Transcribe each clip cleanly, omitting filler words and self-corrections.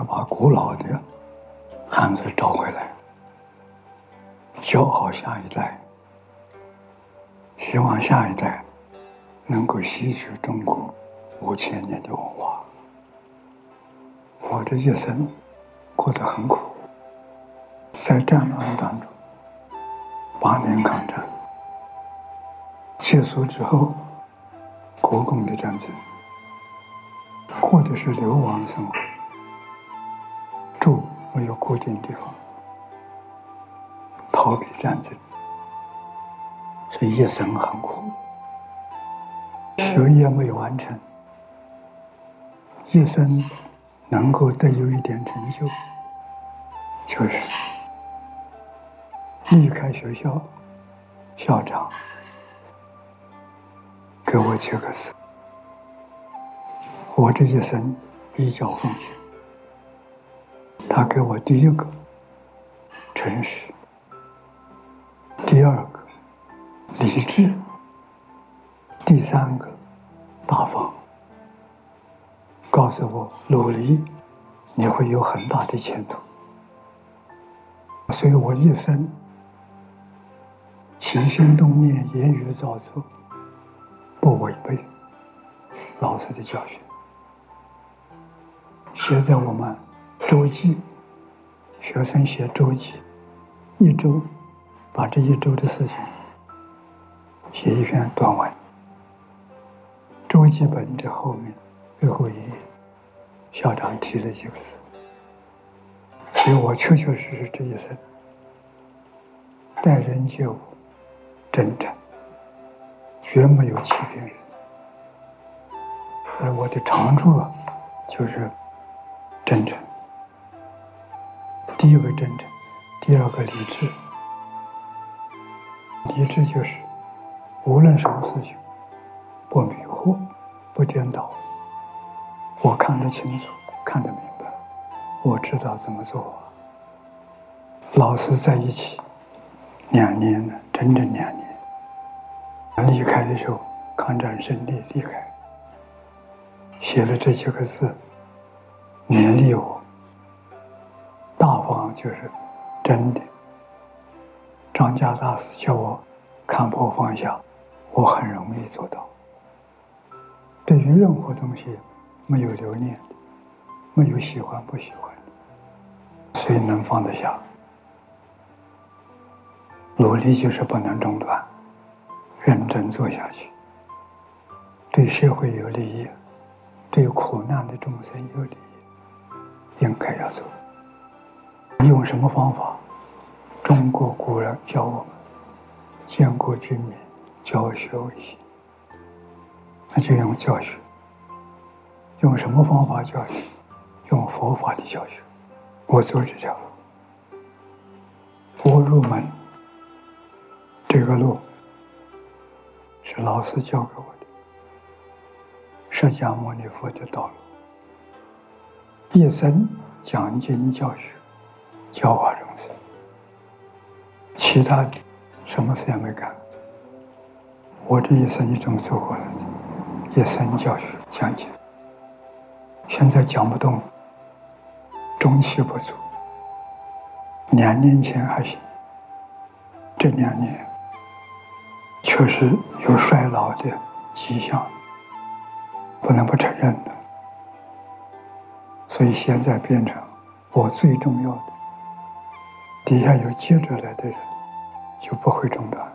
把古老的汉字找回来，教好下一代，希望下一代能够吸取中国5000年的文化。我这一生过得很苦，在战乱当中，8年抗战结束之后，国共的战争，过的是流亡生活，住没有固定地方，逃避战争，所以一生很苦，学业没有完成，一生能够得有一点成就，就是离开学校，校长给我7个字：我这一生依教奉行。他给我第一个诚实，第二个理智，第3个大方，告诉我努力你会有很大的前途。所以我一生起心动念、言语造作不违背老师的教训。写在我们周记，学生写周记，1周把这1周的事情写一篇短文。周记本的后面最后1页，校长提了几个字。所以我确确实实这一生待人接物真诚，绝没有欺骗人。而我的长处就是真诚。第一个真诚，第二个理智。理智就是无论什么事情不迷惑，不颠倒，我看得清楚，看得明白，我知道怎么做。老师在一起2年了，整整2年。离开的时候，抗战胜利离开，写了这几个字，勉励我。大方就是真的。张家大师叫我看破放下，我很容易做到。对于任何东西没有留恋的，没有喜欢不喜欢的，所以能放得下。努力就是不能中断，认真做下去，对社会有利益，对苦难的众生有利益，应该要做。用什么方法？中国古人教我们，建国军民，教学为先，那就用教学。用什么方法教学？用佛法的教学。我走这条路，我入门这个路是老师教给我的，释迦牟尼佛的道路，一生讲经教学，教化众生，其他的什么事也没干。我这一生就这么走过来的，一生教学讲经。现在讲不动，中气不足。2年前还行，这2年确实有衰老的迹象，不能不承认的。所以现在变成我最重要的，底下有接着来的人就不会中断。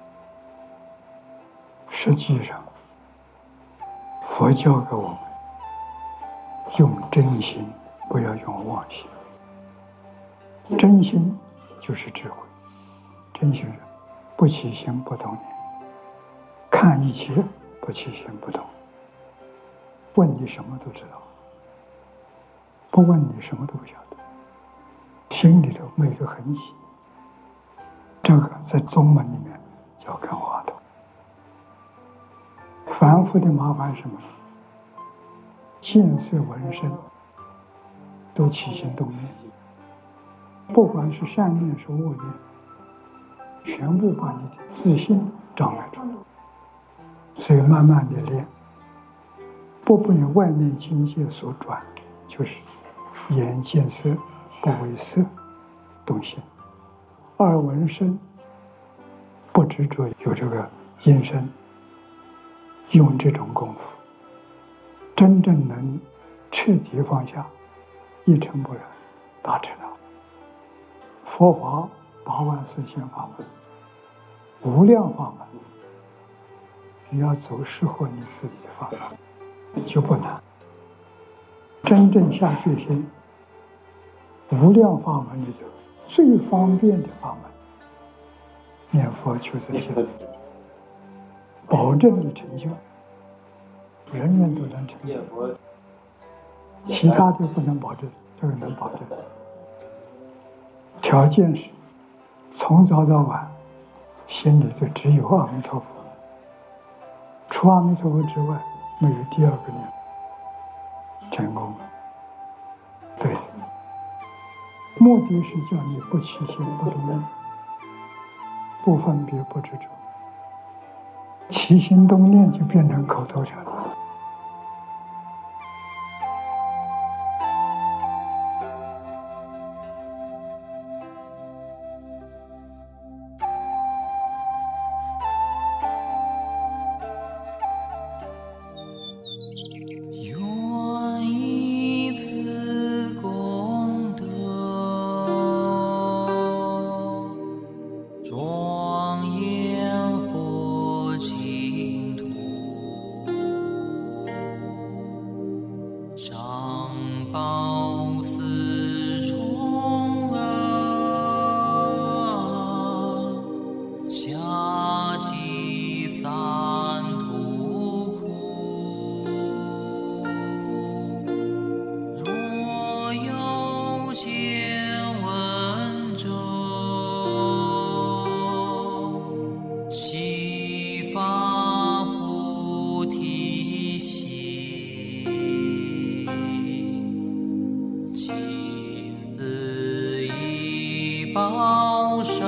实际上，佛教给我们用真心，不要用妄心。真心就是智慧，真心人不起心不动念，看一切不起心不动，问你什么都知道，不问你什么都不晓得，心里头没有痕迹。这个在宗门里面叫看花头。凡夫的麻烦是什么？见色闻声都起心动念，不管是善念是恶念，全部把你的自信障碍住。所以慢慢的练，不被外面境界所转，就是眼见色，不为色动心；耳闻声，不执着有这个音声。用这种功夫，真正能彻底放下，一尘不染，大彻大悟。佛法84000法门，无量法门，你要走适合你自己的法门，就不难。真正下决心，无量法门里头最方便的法门，念佛求真相，保证你成就，人人都能成就，其他的不能保证，这个能保证。条件是从早到晚心里头只有阿弥陀佛，除阿弥陀佛之外没有第二个念，成功了。对，目的是叫你不起心不动念，不分别不执着，起心动念就变成口头禅了。 报身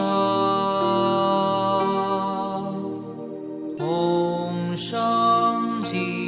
同生尽。